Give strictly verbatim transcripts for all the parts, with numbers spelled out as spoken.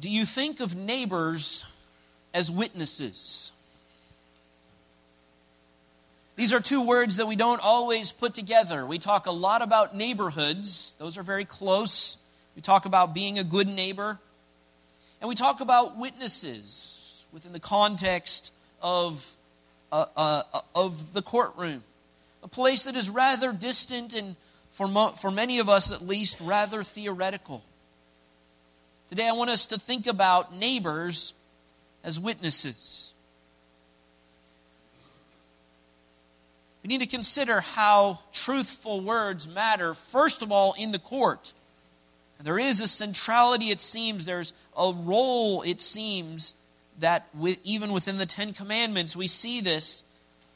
Do you think of neighbors as witnesses? These are two words that we don't always put together. We talk a lot about neighborhoods. Those are very close. We talk about being a good neighbor. And we talk about witnesses within the context of, uh, uh, of the courtroom. A place that is rather distant and, for, mo- for many of us at least, rather theoretical. Today I want us to think about neighbors as witnesses. We need to consider how truthful words matter, first of all, in the court. And there is a centrality, it seems. There's a role, it seems, that with, even within the Ten Commandments, we see this.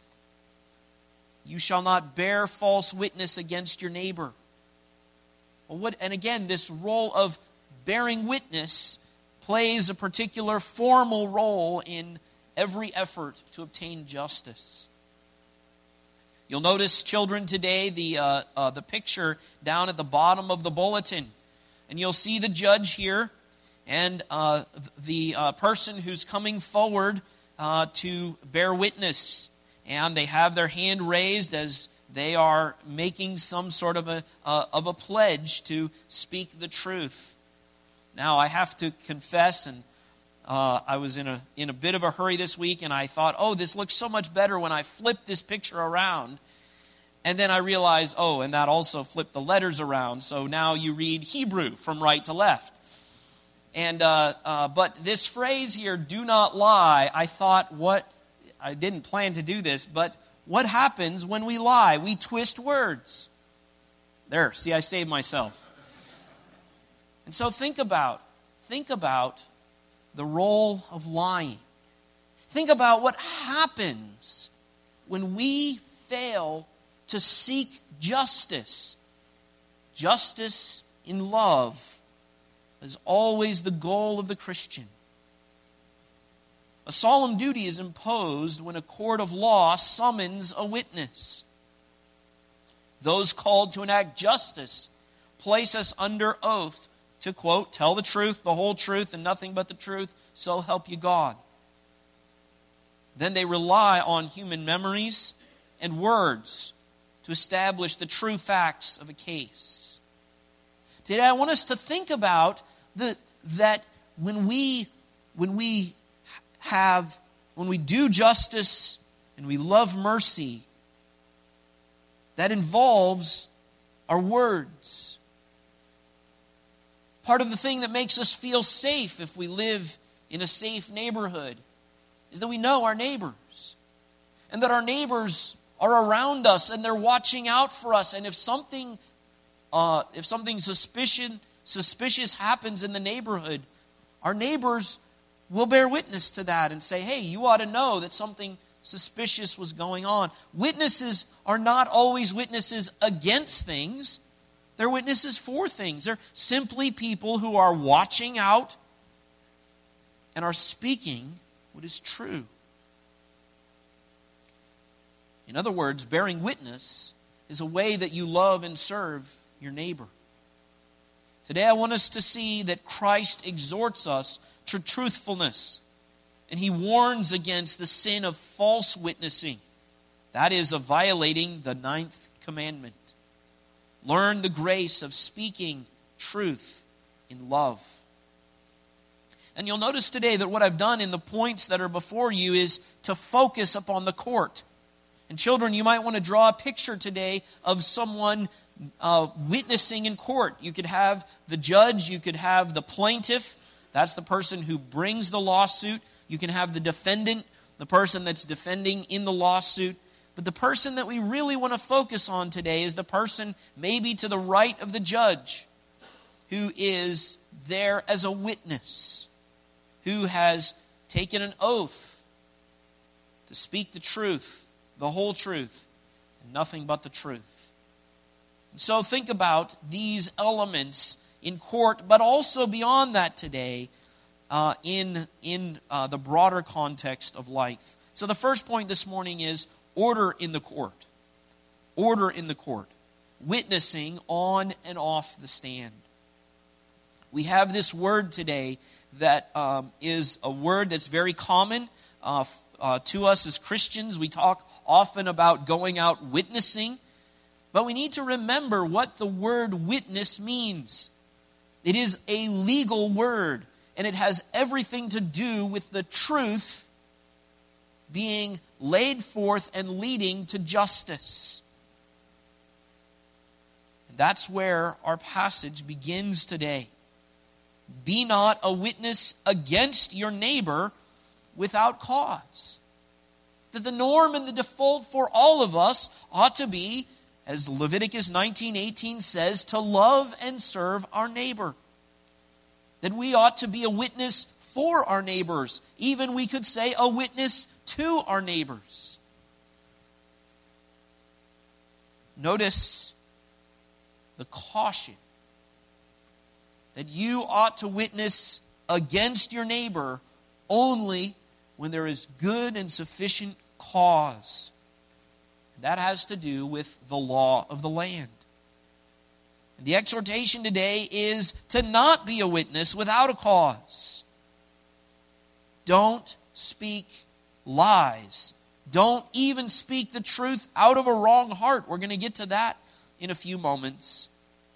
You shall not bear false witness against your neighbor. Well, what, and again, this role of bearing witness plays a particular formal role in every effort to obtain justice. You'll notice, children, today, the uh, uh, the picture down at the bottom of the bulletin. And you'll see the judge here and uh, the uh, person who's coming forward uh, to bear witness. And they have their hand raised as they are making some sort of a, uh, of a pledge to speak the truth. Now, I have to confess, and uh, I was in a in a bit of a hurry this week, and I thought, oh, this looks so much better when I flip this picture around. And then I realized, oh, and that also flipped the letters around, so now you read Hebrew from right to left. And uh, uh, but this phrase here, do not lie, I thought, what, I didn't plan to do this, but what happens when we lie? We twist words. There, see, I saved myself. And so think about, think about the role of lying. Think about what happens when we fail to seek justice. Justice in love is always the goal of the Christian. A solemn duty is imposed when a court of law summons a witness. Those called to enact justice place us under oath to, quote, tell the truth, the whole truth, and nothing but the truth, so help you God. Then they rely on human memories and words to establish the true facts of a case. Today I want us to think about the, that when we, when we have, when we do justice and we love mercy, that involves our words. Part of the thing that makes us feel safe if we live in a safe neighborhood is that we know our neighbors. And that our neighbors are around us and they're watching out for us. And if something uh, if something suspicion, suspicious happens in the neighborhood, our neighbors will bear witness to that and say, hey, you ought to know that something suspicious was going on. Witnesses are not always witnesses against things. They're witnesses for things. They're simply people who are watching out and are speaking what is true. In other words, bearing witness is a way that you love and serve your neighbor. Today I want us to see that Christ exhorts us to truthfulness. And He warns against the sin of false witnessing. That is, of violating the ninth commandment. Learn the grace of speaking truth in love. And you'll notice today that what I've done in the points that are before you is to focus upon the court. And children, you might want to draw a picture today of someone uh, witnessing in court. You could have the judge, you could have the plaintiff. That's the person who brings the lawsuit. You can have the defendant, the person that's defending in the lawsuit. But the person that we really want to focus on today is the person maybe to the right of the judge who is there as a witness, who has taken an oath to speak the truth, the whole truth, and nothing but the truth. And so think about these elements in court, but also beyond that today uh, in, in uh, the broader context of life. So the first point this morning is order in the court. Order in the court. Witnessing on and off the stand. We have this word today that um, is a word that's very common uh, uh, to us as Christians. We talk often about going out witnessing, but we need to remember what the word witness means. It is a legal word, and it has everything to do with the truth being laid forth and leading to justice. And that's where our passage begins today. Be not a witness against your neighbor without cause. That the norm and the default for all of us ought to be, as Leviticus nineteen eighteen says, to love and serve our neighbor. That we ought to be a witness for our neighbors. Even we could say a witness to our neighbors. Notice the caution that you ought to witness against your neighbor only when there is good and sufficient cause. That has to do with the law of the land. And the exhortation today is to not be a witness without a cause. Don't speak lies. Don't even speak the truth out of a wrong heart. We're going to get to that in a few moments.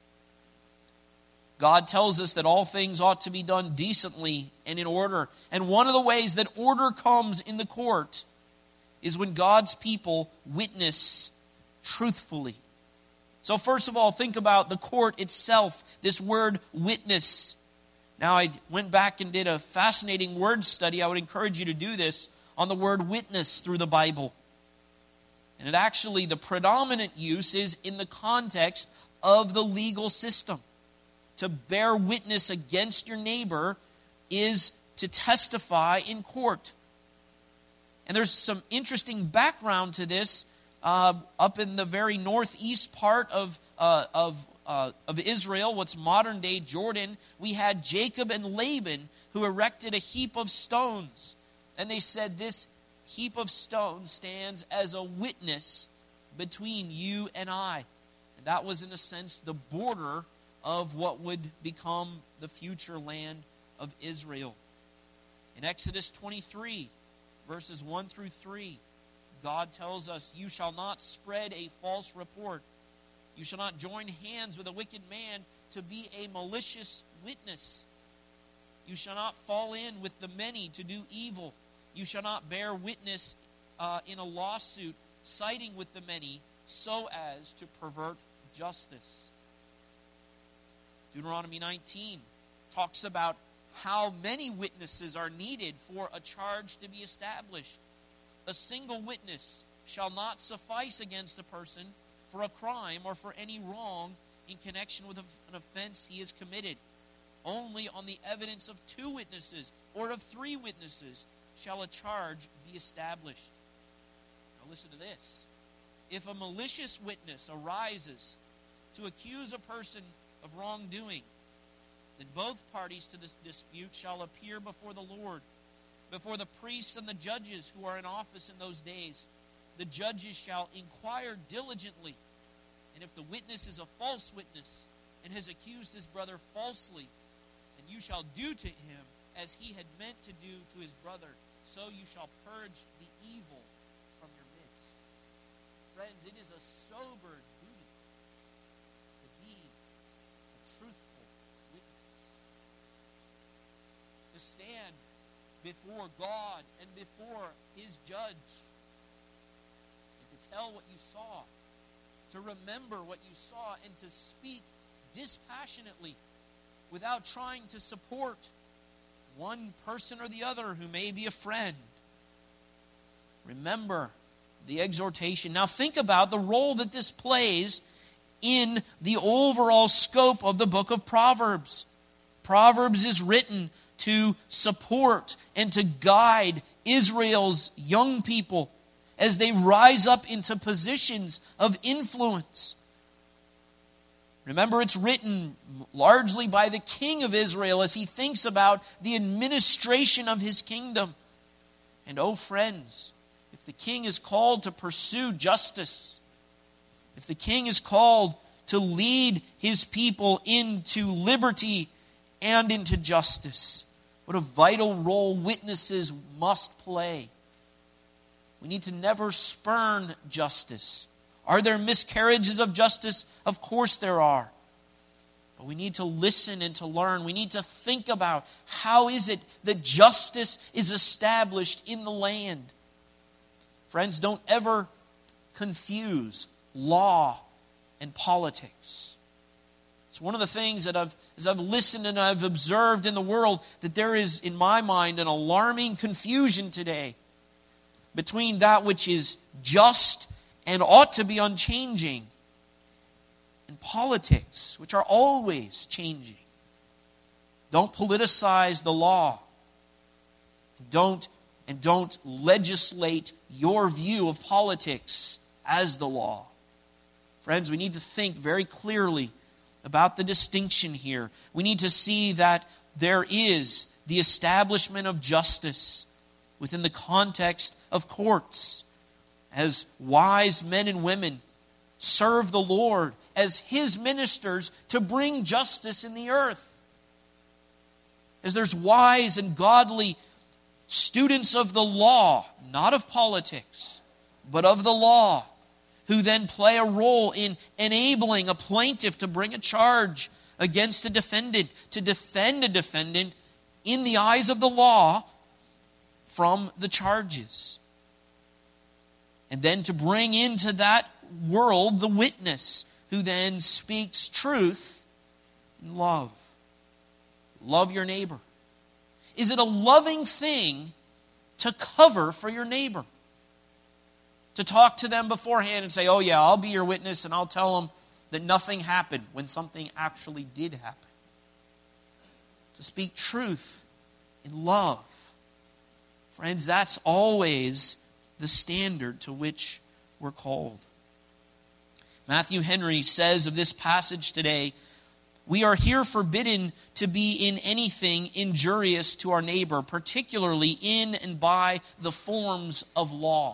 God tells us that all things ought to be done decently and in order. And one of the ways that order comes in the court is when God's people witness truthfully. So first of all, think about the court itself, this word witness. Now, I went back and did a fascinating word study. I would encourage you to do this on the word witness through the Bible. And it actually, the predominant use is in the context of the legal system. To bear witness against your neighbor is to testify in court. And there's some interesting background to this. Uh, up in the very northeast part of uh, of uh, of Israel, what's modern day Jordan, we had Jacob and Laban who erected a heap of stones. And they said, this heap of stones stands as a witness between you and I. And that was, in a sense, the border of what would become the future land of Israel. In Exodus twenty-three, verses one through three, God tells us, you shall not spread a false report. You shall not join hands with a wicked man to be a malicious witness. You shall not fall in with the many to do evil. You shall not bear witness uh, in a lawsuit, siding with the many, so as to pervert justice. Deuteronomy nineteen talks about how many witnesses are needed for a charge to be established. A single witness shall not suffice against a person for a crime or for any wrong in connection with an offense he has committed. Only on the evidence of two witnesses or of three witnesses shall a charge be established. Now listen to this. If a malicious witness arises to accuse a person of wrongdoing, then both parties to this dispute shall appear before the Lord, before the priests and the judges who are in office in those days. The judges shall inquire diligently, and if the witness is a false witness and has accused his brother falsely, then you shall do to him as he had meant to do to his brother, so you shall purge the evil from your midst. Friends, it is a sober duty to be a truthful witness, to stand before God and before his judge, and to tell what you saw, to remember what you saw, and to speak dispassionately without trying to support one person or the other who may be a friend. Remember the exhortation. Now think about the role that this plays in the overall scope of the book of Proverbs. Proverbs is written to support and to guide Israel's young people as they rise up into positions of influence. Remember, it's written largely by the king of Israel as he thinks about the administration of his kingdom. And oh, friends, if the king is called to pursue justice, if the king is called to lead his people into liberty and into justice, What a vital role witnesses must play. We need to never spurn justice. Are there miscarriages of justice? Of course there are. But we need to listen and to learn. We need to think about how is it that justice is established in the land. Friends, don't ever confuse law and politics. It's one of the things that I've, as I've listened and I've observed in the world, that there is, in my mind, an alarming confusion today between that which is just and ought to be unchanging, and politics, which are always changing. Don't politicize the law. Don't, and don't legislate your view of politics as the law. Friends, we need to think very clearly about the distinction here. We need to see that there is the establishment of justice within the context of courts, as wise men and women serve the Lord as His ministers to bring justice in the earth. As there's wise and godly students of the law, not of politics, but of the law, who then play a role in enabling a plaintiff to bring a charge against a defendant, to defend a defendant in the eyes of the law from the charges. And then to bring into that world the witness who then speaks truth in love. Love your neighbor. Is it a loving thing to cover for your neighbor? To talk to them beforehand and say, oh yeah, I'll be your witness and I'll tell them that nothing happened when something actually did happen. To speak truth in love. Friends, that's always the standard to which we're called. Matthew Henry says of this passage today, we are here forbidden to be in anything injurious to our neighbor, particularly in and by the forms of law.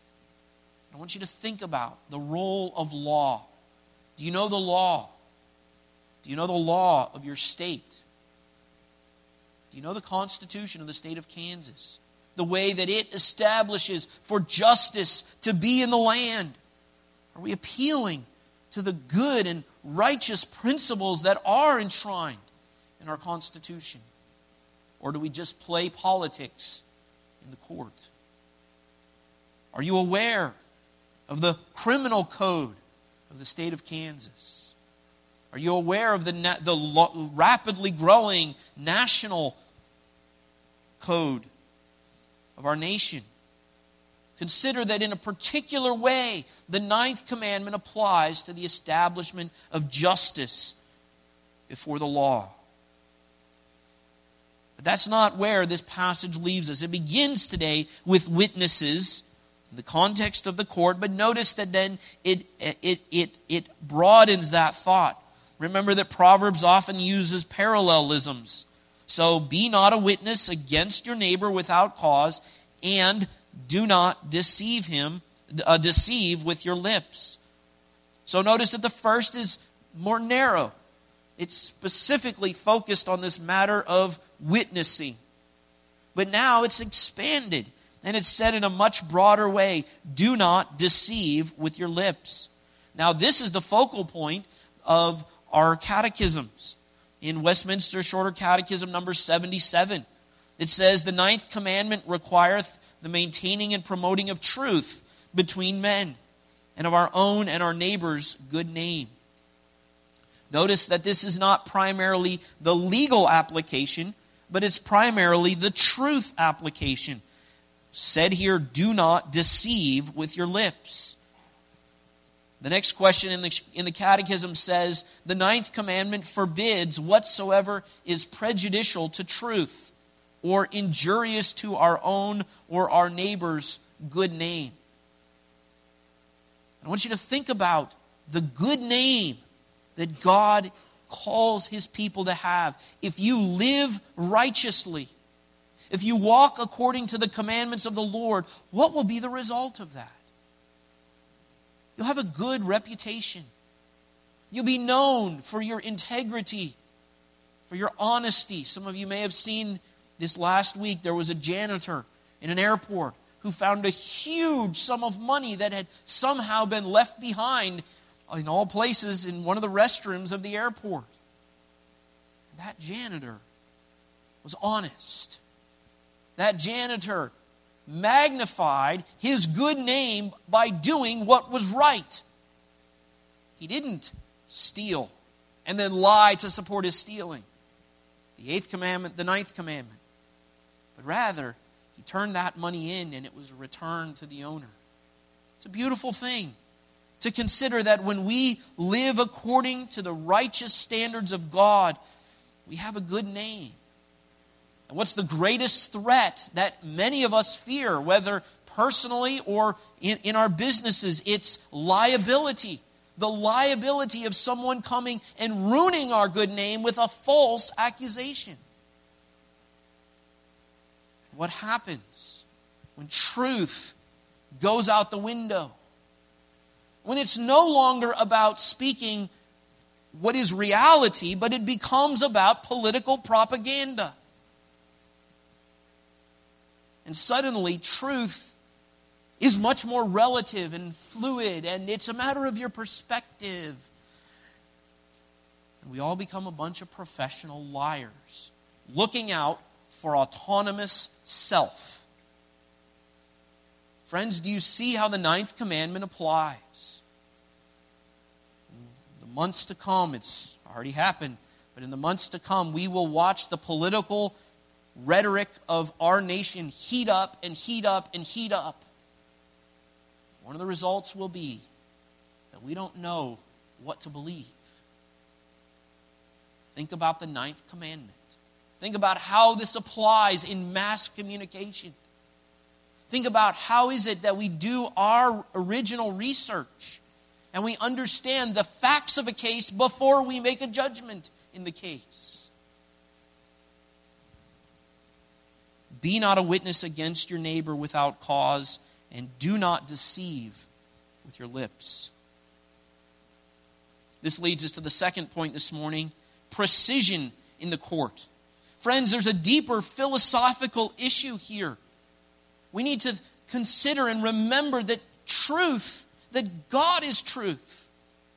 I want you to think about the role of law. Do you know the law? Do you know the law of your state? Do you know the Constitution of the state of Kansas? The way that it establishes for justice to be in the land? Are we appealing to the good and righteous principles that are enshrined in our Constitution? Or do we just play politics in the court? Are you aware of the criminal code of the state of Kansas? Are you aware of the, na- the lo- rapidly growing national code of our nation? Consider that in a particular way, the ninth commandment applies to the establishment of justice before the law. But that's not where this passage leaves us. It begins today with witnesses in the context of the court, but notice that then it, it, it, it broadens that thought. Remember that Proverbs often uses parallelisms. So be not a witness against your neighbor without cause, and do not deceive him, uh, deceive with your lips. So notice that the first is more narrow. It's specifically focused on this matter of witnessing. But now it's expanded, and it's said in a much broader way, do not deceive with your lips. Now this is the focal point of our catechisms. In Westminster Shorter Catechism number seventy-seven, it says, the ninth commandment requireth the maintaining and promoting of truth between men, and of our own and our neighbor's good name. Notice that this is not primarily the legal application, but it's primarily the truth application. Said here, do not deceive with your lips. The next question in the, in the catechism says, the ninth commandment forbids whatsoever is prejudicial to truth, or injurious to our own or our neighbor's good name. I want you to think about the good name that God calls His people to have. If you live righteously, if you walk according to the commandments of the Lord, what will be the result of that? You'll have a good reputation. You'll be known for your integrity, for your honesty. Some of you may have seen This last week, there was a janitor in an airport who found a huge sum of money that had somehow been left behind in all places in one of the restrooms of the airport. That janitor was honest. That janitor magnified his good name by doing what was right. He didn't steal and then lie to support his stealing. The eighth commandment, the ninth commandment. But rather, he turned that money in and it was returned to the owner. It's a beautiful thing to consider that when we live according to the righteous standards of God, we have a good name. And what's the greatest threat that many of us fear, whether personally or in, in our businesses? It's liability. The liability of someone coming and ruining our good name with a false accusation. What happens when truth goes out the window? When it's no longer about speaking what is reality, but it becomes about political propaganda. And suddenly, truth is much more relative and fluid, and it's a matter of your perspective. And we all become a bunch of professional liars, looking out for autonomous self. Friends, do you see how the ninth commandment applies? In the months to come, it's already happened, but in the months to come, we will watch the political rhetoric of our nation heat up and heat up and heat up. One of the results will be that we don't know what to believe. Think about the ninth commandment. Think about how this applies in mass communication. Think about how is it that we do our original research and we understand the facts of a case before we make a judgment in the case. Be not a witness against your neighbor without cause, and do not deceive with your lips. This leads us to the second point this morning: precision in the court. Friends, there's a deeper philosophical issue here. We need to consider and remember that truth, that God is truth.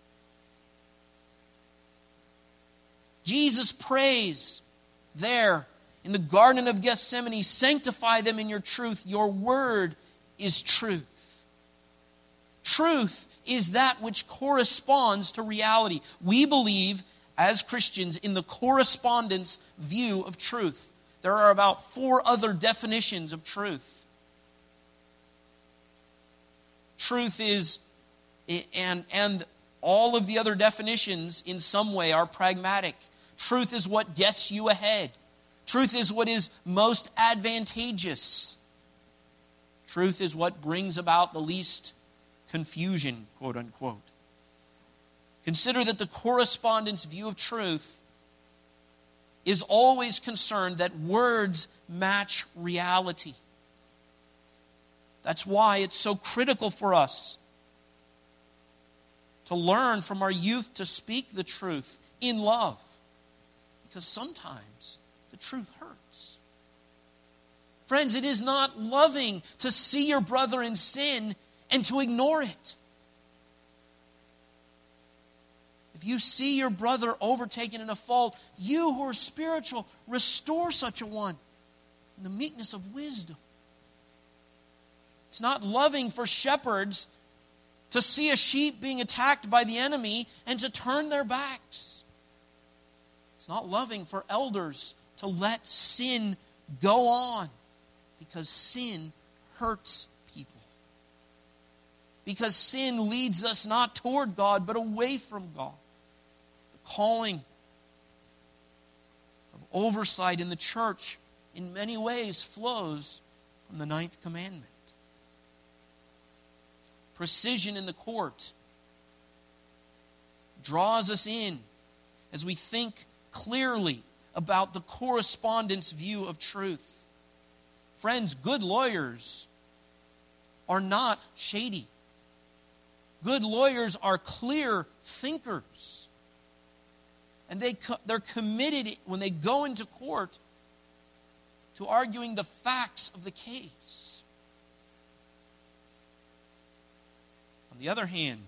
Jesus prays there in the Garden of Gethsemane, sanctify them in your truth. Your word is truth. Truth is that which corresponds to reality. We believe, as Christians, in the correspondence view of truth. There are about four other definitions of truth. Truth is, and, and all of the other definitions in some way are pragmatic. Truth is what gets you ahead. Truth is what is most advantageous. Truth is what brings about the least confusion, quote unquote. Consider that the correspondence view of truth is always concerned that words match reality. That's why it's so critical for us to learn from our youth to speak the truth in love. Because sometimes the truth hurts. Friends, it is not loving to see your brother in sin and to ignore it. If you see your brother overtaken in a fault, you who are spiritual, restore such a one in the meekness of wisdom. It's not loving for shepherds to see a sheep being attacked by the enemy and to turn their backs. It's not loving for elders to let sin go on, because sin hurts people. Because sin leads us not toward God, but away from God. The calling of oversight in the church in many ways flows from the ninth commandment. Precision in the court draws us in as we think clearly about the correspondence view of truth. Friends, good lawyers are not shady. Good lawyers are clear thinkers. And they, they're committed when they go into court to arguing the facts of the case. On the other hand,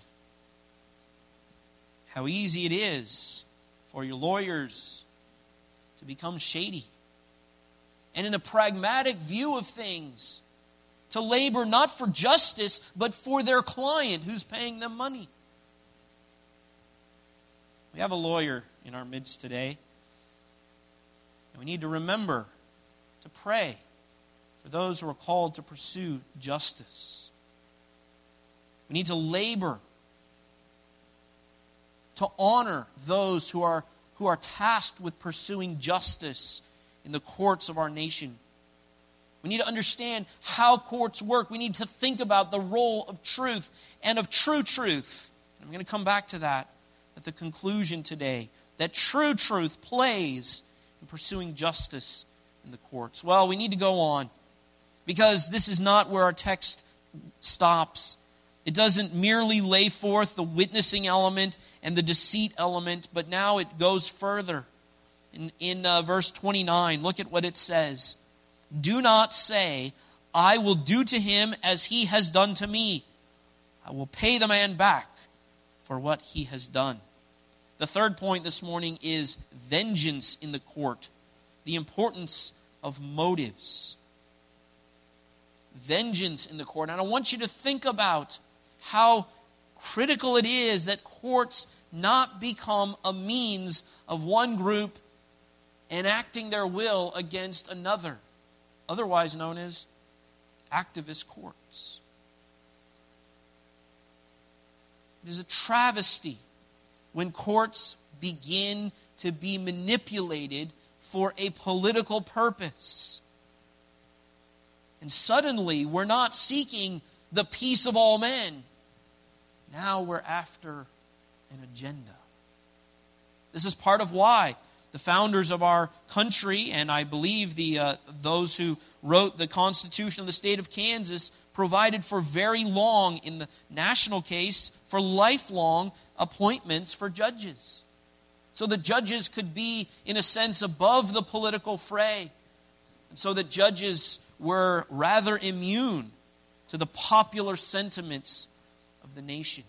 how easy it is for your lawyers to become shady. And in a pragmatic view of things, to labor not for justice, but for their client who's paying them money. We have a lawyer in our midst today. And we need to remember to pray for those who are called to pursue justice. We need to labor to honor those who are, who are tasked with pursuing justice in the courts of our nation. We need to understand how courts work. We need to think about the role of truth and of true truth. And I'm going to come back to that at the conclusion today. That true truth plays in pursuing justice in the courts. Well, we need to go on, because this is not where our text stops. It doesn't merely lay forth the witnessing element and the deceit element, but now it goes further. In, in uh, verse twenty-nine, look at what it says. Do not say, I will do to him as he has done to me. I will pay the man back for what he has done. The third point this morning is vengeance in the court. The importance of motives. Vengeance in the court. And I want you to think about how critical it is that courts not become a means of one group enacting their will against another, otherwise known as activist courts. It is a travesty when courts begin to be manipulated for a political purpose. And suddenly we're not seeking the peace of all men. Now we're after an agenda. This is part of why the founders of our country, and I believe the uh, those who wrote the Constitution of the state of Kansas, provided for very long, in the national case, for lifelong appointments for judges. So that judges could be, in a sense, above the political fray. And so that judges were rather immune to the popular sentiments of the nation.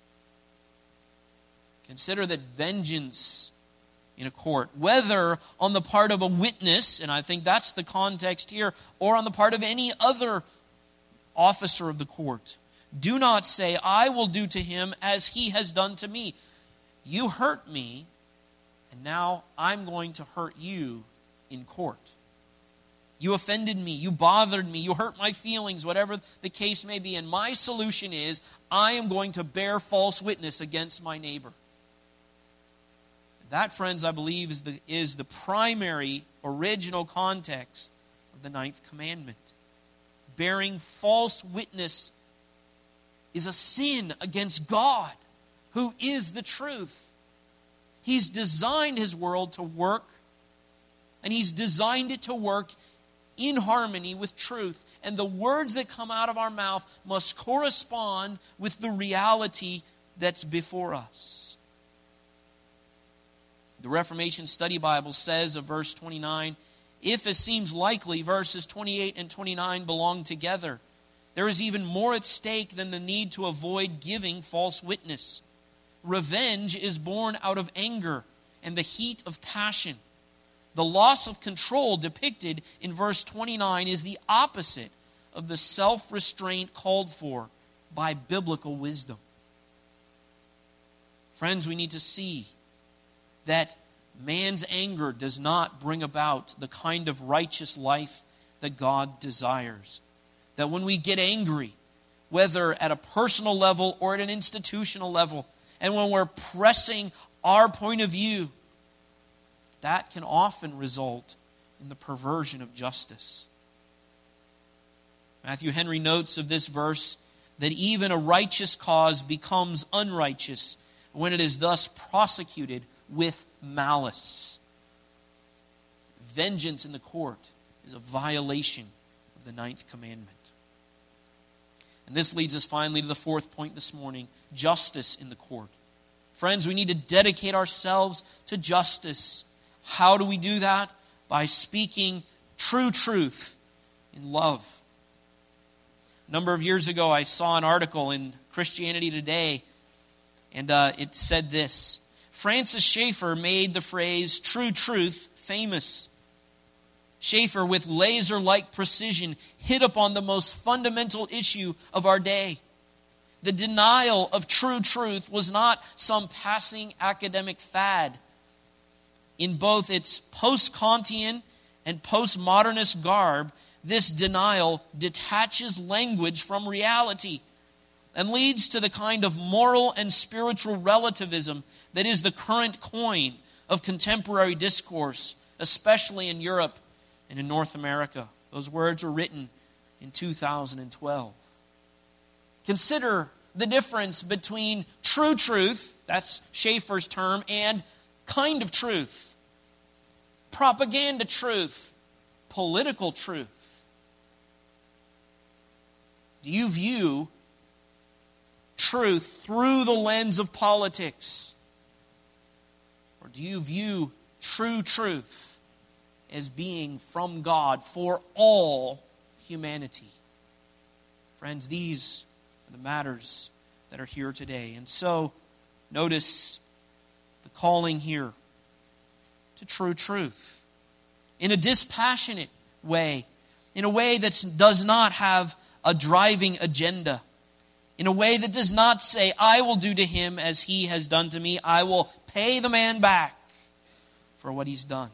Consider that vengeance in a court, whether on the part of a witness, and I think that's the context here, or on the part of any other officer of the court. Do not say, I will do to him as he has done to me. You hurt me, and now I'm going to hurt you in court. You offended me, you bothered me, you hurt my feelings, whatever the case may be. And my solution is, I am going to bear false witness against my neighbor. That, friends, I believe is the, is the primary, original context of the ninth commandment. Bearing false witness is a sin against God, who is the truth. He's designed his world to work, and he's designed it to work in harmony with truth. And the words that come out of our mouth must correspond with the reality that's before us. The Reformation Study Bible says of verse twenty-nine, if it seems likely verses twenty-eight and twenty-nine belong together, there is even more at stake than the need to avoid giving false witness. Revenge is born out of anger and the heat of passion. The loss of control depicted in verse twenty-nine is the opposite of the self-restraint called for by biblical wisdom. Friends, we need to see that man's anger does not bring about the kind of righteous life that God desires. That when we get angry, whether at a personal level or at an institutional level, and when we're pressing our point of view, that can often result in the perversion of justice. Matthew Henry notes of this verse that even a righteous cause becomes unrighteous when it is thus prosecuted with malice. Vengeance in the court is a violation of the ninth commandment. And this leads us finally to the fourth point this morning, justice in the court. Friends, we need to dedicate ourselves to justice. How do we do that? By speaking true truth in love. A number of years ago, I saw an article in Christianity Today, and uh, it said this: Francis Schaeffer made the phrase true truth famous. Schaeffer, with laser-like precision, hit upon the most fundamental issue of our day. The denial of true truth was not some passing academic fad. In both its post-Kantian and postmodernist garb, this denial detaches language from reality and leads to the kind of moral and spiritual relativism that is the current coin of contemporary discourse, especially in Europe and in North America. Those words were written in two thousand twelve. Consider the difference between true truth, that's Schaeffer's term, and kind of truth. Propaganda truth, political truth. Do you view truth through the lens of politics? Or do you view true truth as being from God for all humanity? Friends, these are the matters that are here today. And so, notice the calling here to true truth in a dispassionate way, in a way that does not have a driving agenda, in a way that does not say, I will do to him as he has done to me. I will pay the man back for what he's done.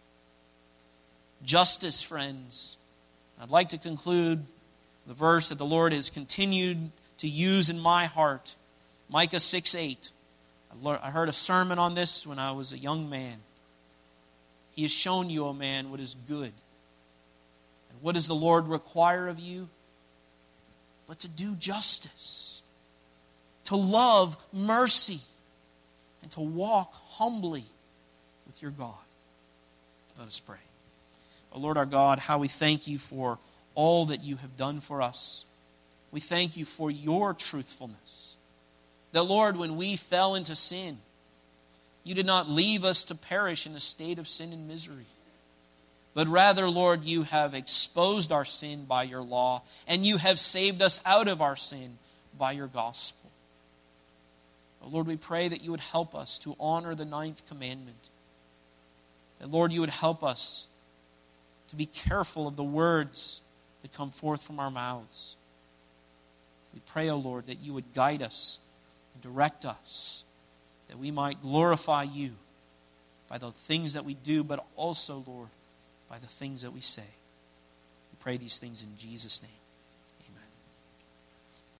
Justice, friends. I'd like to conclude the verse that the Lord has continued to use in my heart. Micah six eight. I heard a sermon on this when I was a young man. He has shown you, O man, what is good. And what does the Lord require of you? But to do justice, to love mercy, and to walk humbly with your God. Let us pray. O Lord our God, how we thank you for all that you have done for us. We thank you for your truthfulness. That, Lord, when we fell into sin, you did not leave us to perish in a state of sin and misery. But rather, Lord, you have exposed our sin by your law, and you have saved us out of our sin by your gospel. Oh, Lord, we pray that you would help us to honor the ninth commandment. That, Lord, you would help us to be careful of the words that come forth from our mouths. We pray, O Lord, that you would guide us and direct us, that we might glorify you by the things that we do, but also, Lord, by the things that we say. We pray these things in Jesus' name.